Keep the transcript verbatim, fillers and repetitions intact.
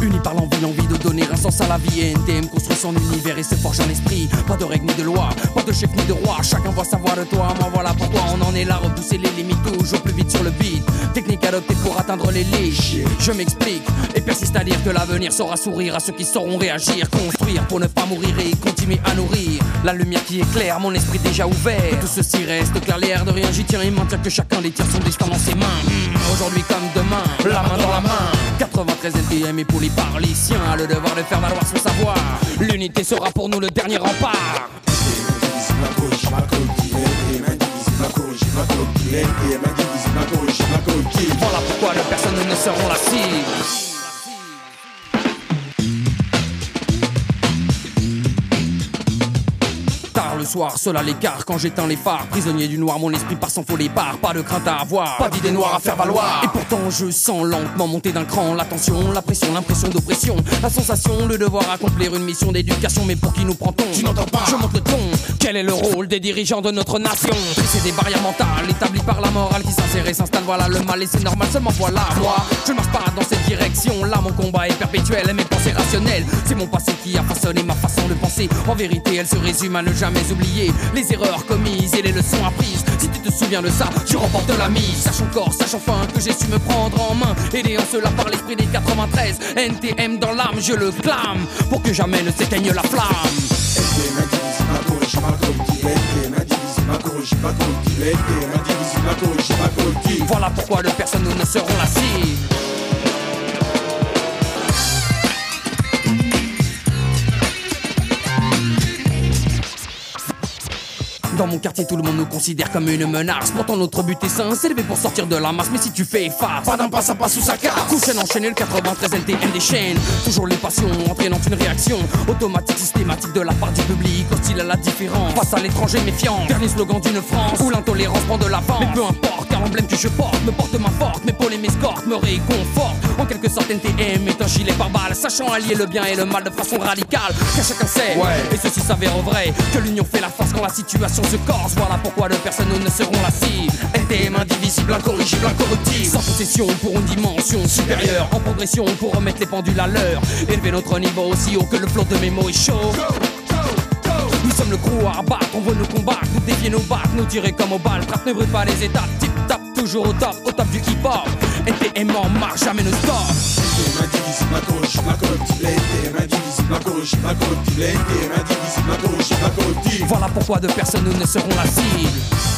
Unis par l'envie, l'envie de donner un sens à la vie. N T M construit son univers et se forge un esprit. Pas de règles ni de loi, pas de chef ni de roi. Chacun voit sa voix de toi, moi voilà pourquoi on en est là. Repousser les limites toujours plus vite sur le beat. Technique adoptée pour atteindre les limites. Je m'explique et persiste à dire que l'avenir saura sourire à ceux qui sauront réagir. Construire pour ne pas mourir et continuer à nourrir la lumière qui éclaire mon esprit déjà ouvert. Que tout ceci reste clair, l'air de rien j'y tiens et maintient que chacun détient son destin dans ses mains. Mmh, aujourd'hui comme demain, la main dans la main. quatre-vingt-treize N T M et pour les parliciens, le devoir de faire valoir son savoir. L'unité sera pour nous le dernier rempart. Voilà pourquoi les personnes ne seront la cible. Tard le soir, seul à l'écart, quand j'éteins les phares. Prisonnier du noir, mon esprit part sans faux départ. Pas de crainte à avoir, pas d'idée noire à faire valoir. Et pourtant je sens lentement monter d'un cran la tension, la pression, l'impression d'oppression. La sensation, le devoir accomplir une mission d'éducation. Mais pour qui nous prend-on? Tu n'entends pas, je monte le ton. Quel est le rôle des dirigeants de notre nation? Briser des barrières mentales établies par la morale qui s'insère et s'installe. Voilà le mal et c'est normal, seulement voilà. Moi, je ne marche pas dans cette direction. Là mon combat est perpétuel et mes pensées rationnelles. C'est mon passé qui a façonné ma façon de penser. En vérité elle se résume à ne jamais oublier les erreurs commises et les leçons apprises. Si tu te souviens de ça, tu remportes la mise. Sache encore, sache enfin que j'ai su me prendre en main, aidé en cela par l'esprit des quatre-vingt-treize. N T M dans l'âme, je le clame pour que jamais ne s'éteigne la flamme. Voilà pourquoi de personne nous ne serons la cible. Dans mon quartier tout le monde nous considère comme une menace. Pourtant notre but est sain, s'élever pour sortir de la masse. Mais si tu fais face, pas d'un pas ça passe sous sa casse. Coup chaîne enchaîné, le quatre-vingt-treize N T M déchaîne toujours les passions, entraînant une réaction automatique, systématique de la part du public, hostile à la différence, face à l'étranger méfiant. Dernier slogan d'une France où l'intolérance prend de l'avance. Mais peu importe, car l'emblème que je porte me porte main forte. Mes pôles et m'escortent, me réconfortent. En quelque sorte N T M est un gilet pare-balles, sachant allier le bien et le mal de façon radicale. Car chacun sait, ouais, et ceci s'avère vrai, que l'union fait la force quand la situation se corse. Voilà pourquoi de personne nous ne serons la cible. N T M indivisible, incorrigible, incorruptible. Sans possession pour une dimension supérieure. En progression pour remettre les pendules à l'heure. Élever notre niveau aussi haut que le flot de mes mots est chaud. Nous sommes le crew à abattre, on veut nous combattre. Nous dévier nos bacs, nous tirer comme au bal. Trappe ne brûle pas les étapes, tip tap, toujours au top, au top du hip-hop. N T M en marche, jamais ne stop. N T M indivisible, incorrigible, incorruptible. N T M indivisible, incorrigible, incorruptible. N T M indivisible, incorrigible, incorruptible. Voilà pourquoi de personne nous ne serons la cible.